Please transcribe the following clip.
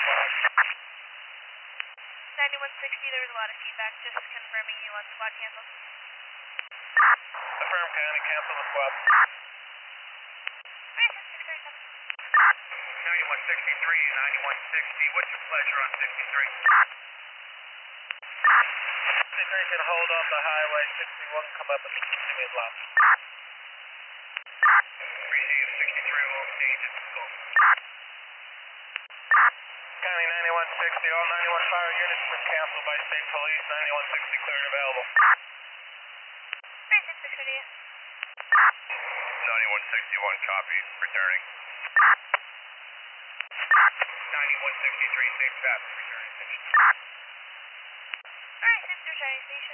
9160, there was a lot of feedback, just confirming you want squad canceled. Affirm, County, cancel the squad. 9163, 9160, what's your pleasure on 63? 63 can hold off the highway, 61 come up and give me a block. Appreciate you, 63 will change it, go. County 9160, all 91 fire units been canceled by state police, 9160 clear and available. 9161 copy, returning. 9163, safe path, returning station. Alright, Sister Shining Station.